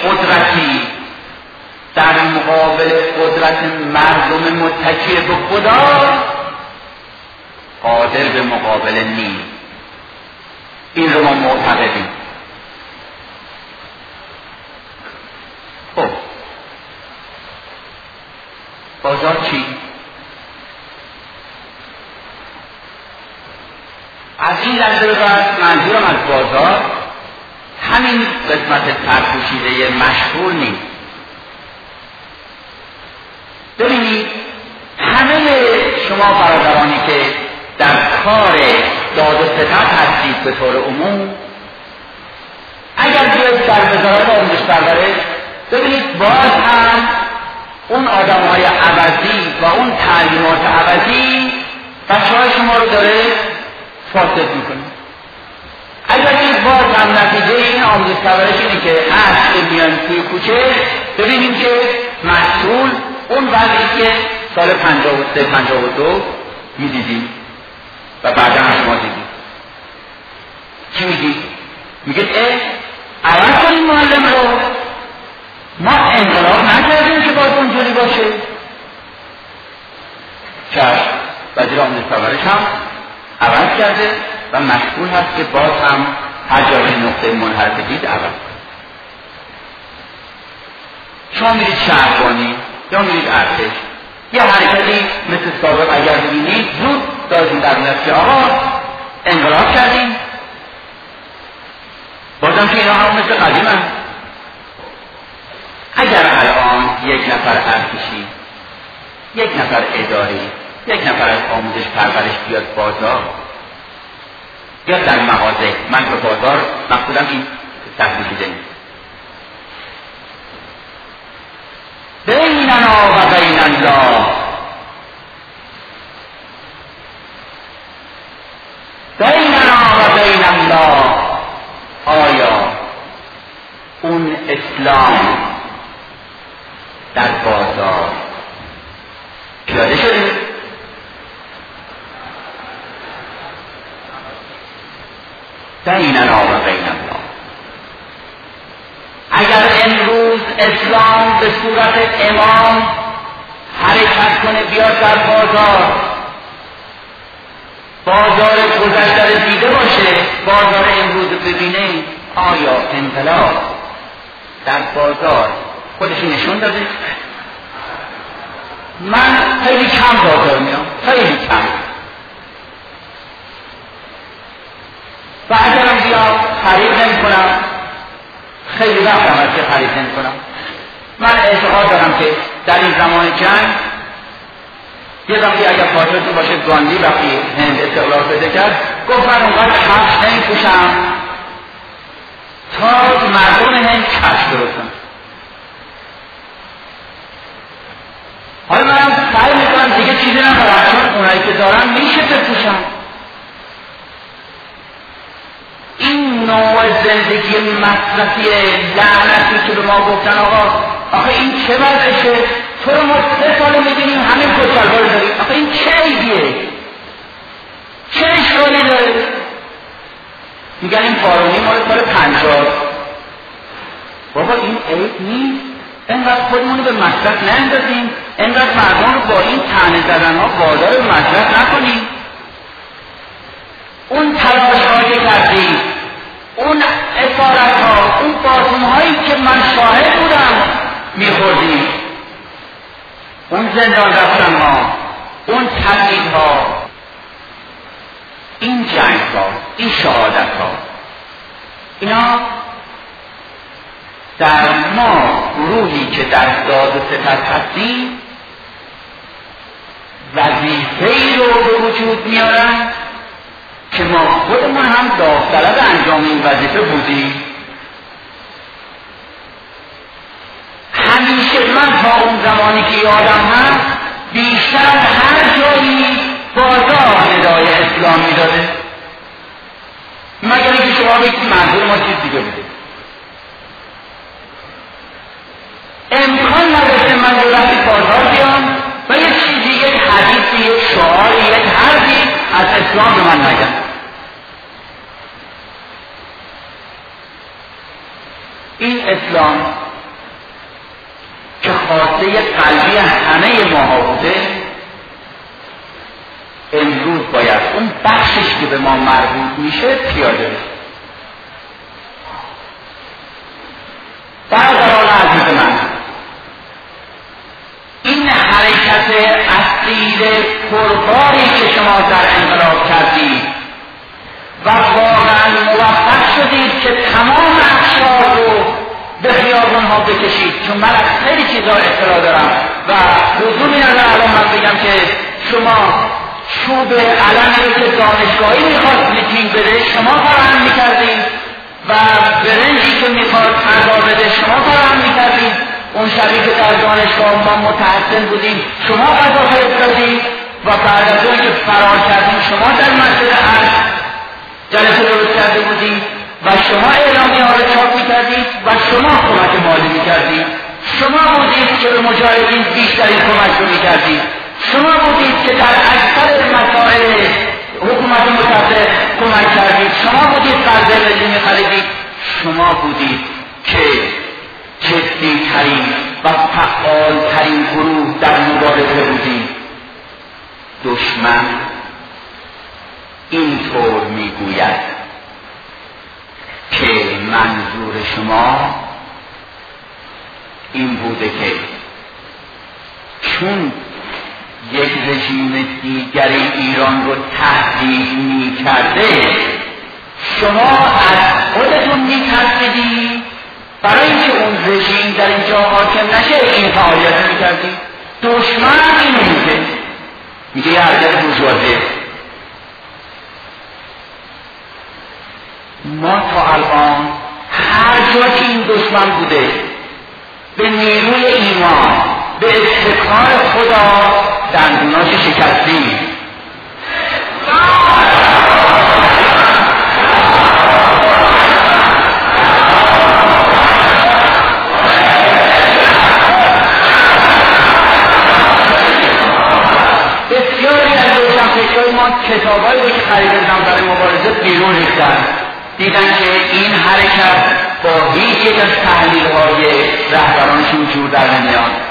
قدرتی در مقابل قدرت مردم متکی به خدا قادر به مقابله نیست. این رو ما معتقدیم. خب بازار چی؟ از این لحظه به بعد منظورم از بازار همین قسمت سرپوشیده مشهور نیست. ببینید همه شما برادرانی که در کار داد و ستد هستید به طور عموم، اگر بیاید در وزارت آموزش پرورش ببینید باز هم اون آدم‌های عوضی و اون تعلیمات عوضی بچه‌های شما رو داره فاسد میکنه. اگر این باز هم نتیجه این آموزش پرورش اینه که هست که میان توی کوچه ببینیم که مسئول اون وضعی که سال 53-52 میدیدیم و بعدا هم شما دیدیم. چی میگی؟ میگه عوض کنیم معلم رو، ما انقلاب نکردیم که باید اونجوری باشه. چشم وزیر آموزش پرورش هم عوض کرده و مشغول هست که باز هم هر جای نقطه منحرف دید عوض کنه. شما میرید شهربانی یا میرید ارتش یه حرکتی مثل سابق اگر ببینید زود داریم در نفت که آقا انقلاب کردیم، بازم که اینا هم مثل قدیم هم. اگر الان یک نفر ارتشی، یک نفر اداری، یک نفر از آموزش پرورش بیاد بازار یا در مغازه، من به بازار مقصودم این تحصیل نیست، بیننا و بین الله، بیننا و بین الله، آیا اون اسلام در بازار پیاده شده؟ بیننا و بین الله. اگر امروز اسلام به صورت امام حرکت کنه بیاد در بازار گذشته دیده باشه، بازار امروز ببینه، آیا انقلاب در بازار خودش نشون داده؟ من خیلی کم بازار میام، خیلی کم، و اگرم بیام خرید نمی کنم، خیلی وقتم از که خرید نمی کنم. من اعتقاد دارم که در این زمان جنگ یه وقتی اگر خاطرتون باشه گاندی وقتی هند استقلال پیدا کرد گفت من اونقدر کفش نمی پوشم تا مردم هند کفش درست کنم. حالا من سعی میکنم دیگه چیزی نخواهم چون اونایی که دارم میشه بپوشم. این نوع زندگی مصرفی لعنتی که به ما گفتن آقا آخه این چه وضعشه؟ تو رو ما 3 ساله میدونیم همین کچلوار داریم، آخه این چه عیبیه؟ چه اشکالی داره؟ میگن این پارونی مال سال 50. بابا این عیب نیست، اینقدر خودمونو به مصرف نندازیم، اینقدر مردم رو با این طعنه زدن ها وادار به مصرف نکنیم. اون تلاش ها که کردیم، اون اسارت ها، اون باتون هایی که من شاهد بودم میخوردیم، اون زندان رفتن ها، اون تبعید ها، این جنگ ها، این شهادت ها، اینا در ما گروهی که در داد و ستد هستیم وظیفه‌ای رو به وجود میارن که ما خودمون هم داوطلب انجام این وظیفه بودیم. همیشه من تا اون زمانی که یادم هست بیشتر هر جایی بازار ندای اسلام میداده، مگر اینکه شما بگید منظور ما چیز دیگه بوده. امکان نداشته من دولتی بازار بیام و یک چیزی، یک حدیثی، یک شعاری، یک حرفی از اسلام به من نگم. این اسلام خواسته قلبی همه ما بوده، امروز باید اون بخشش که به ما مربوط میشه پیاده بشه. برادران عزیز من، این حرکت اصیل پرباری که شما در انقلاب کردید و واقعا موفق شدید که تمام اقشار رو به خیابان ها بکشید، چون من از خیلی چیزا اطلاع دارم و حضور ندارم الان من بگم که شما چوب علمی رو که دانشگاهی میخواست میتینگ بده شما فراهم میکردید و برنجی که میخواد غذا بده شما فراهم میکردید. اون شبی که در دانشگاه ما متحسن بودیم شما غذا فرستادید و بعد از اون که فرار کردیم شما در مسجد عرض جلسه درست کرده بودید و شما اعلامیه ها رو چاپ میکردید و شما کمک مالی میکردید. شما بودید که به مجاهدین بیشتری کمک رو میکردید. شما بودید که در اکثر مسائل حکومت متحده کمک کردید. شما بودید قرض ملی میخریدید. شما بودید که جدی ترین و فعال ترین گروه در مبارزه بودید. دشمن اینطور میگوید که منظور شما این بوده که چون یک رژیم دیگری ایران رو تهدید میکرده شما از خودتون میترسیدید برای اینکه اون رژیم در اینجا حاکم نشه این فعالیت میکردید. دشمن اینو میگه یه حرکت بورژوازی. ما تا الان هر جا که این دشمن بوده به نیروی ایمان به افتخار خدا دندوناش شکستیم. بسیاری از روشنفکرای ما کتابایی که خریدن برای مبارزه بیرون ریختن، دیدن که این حرکت با هیچ یک از تحلیل‌های رهبرانشون جور در نمیاد.